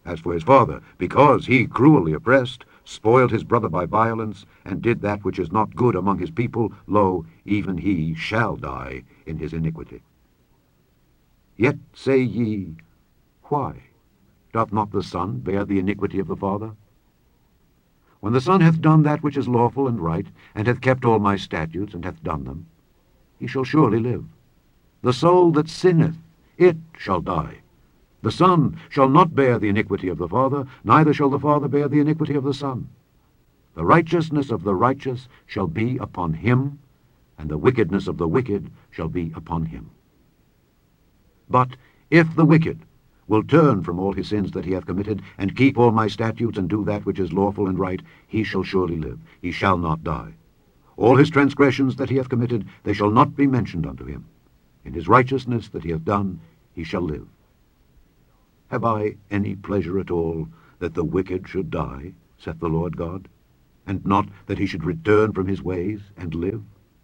As for his father, because he, cruelly oppressed, spoiled his brother by violence, and did that which is not good among his people, lo, even he shall die in his iniquity. Yet say ye, Why? Doth not the son bear the iniquity of the father? When the son hath done that which is lawful and right, and hath kept all my statutes, and hath done them, he shall surely live. The soul that sinneth, it shall die. The son shall not bear the iniquity of the father, neither shall the father bear the iniquity of the son. The righteousness of the righteous shall be upon him, and the wickedness of the wicked shall be upon him. But if the wicked will turn from all his sins that he hath committed, and keep all my statutes, and do that which is lawful and right, he shall surely live, he shall not die. All his transgressions that he hath committed, they shall not be mentioned unto him. In his righteousness that he hath done, he shall live. Have I any pleasure at all that the wicked should die, saith the Lord God, and not that he should return from his ways and live?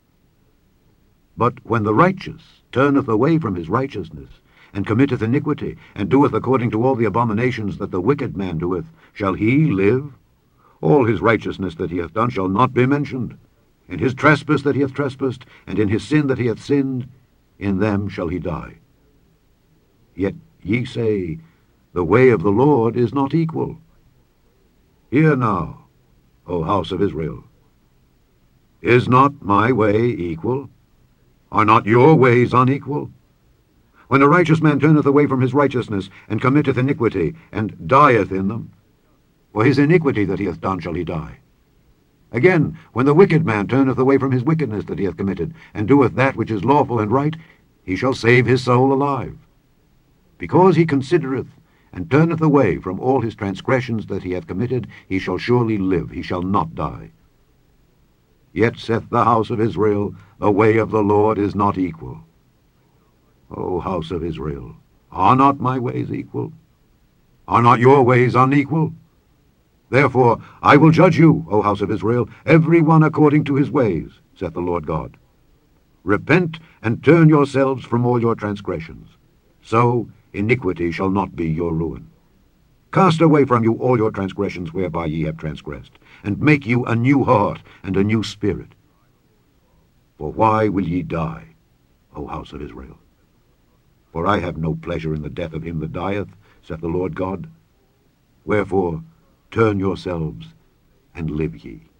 But when the righteous turneth away from his righteousness, and committeth iniquity, and doeth according to all the abominations that the wicked man doeth, shall he live? All his righteousness that he hath done shall not be mentioned. In his trespass that he hath trespassed, and in his sin that he hath sinned, in them shall he die. Yet ye say, The way of the Lord is not equal. Hear now, O house of Israel. Is not my way equal? Are not your ways unequal? When a righteous man turneth away from his righteousness, and committeth iniquity, and dieth in them, for his iniquity that he hath done shall he die. Again, when the wicked man turneth away from his wickedness that he hath committed, and doeth that which is lawful and right, he shall save his soul alive. Because he considereth, and turneth away from all his transgressions that he hath committed, he shall surely live, he shall not die. Yet saith the house of Israel, The way of the Lord is not equal. O house of Israel, are not my ways equal? Are not your ways unequal? Therefore I will judge you, O house of Israel, every one according to his ways, saith the Lord God. Repent and turn yourselves from all your transgressions. So iniquity shall not be your ruin. Cast away from you all your transgressions whereby ye have transgressed, and make you a new heart and a new spirit. For why will ye die, O house of Israel? For I have no pleasure in the death of him that dieth, saith the Lord God. Wherefore turn yourselves and live ye.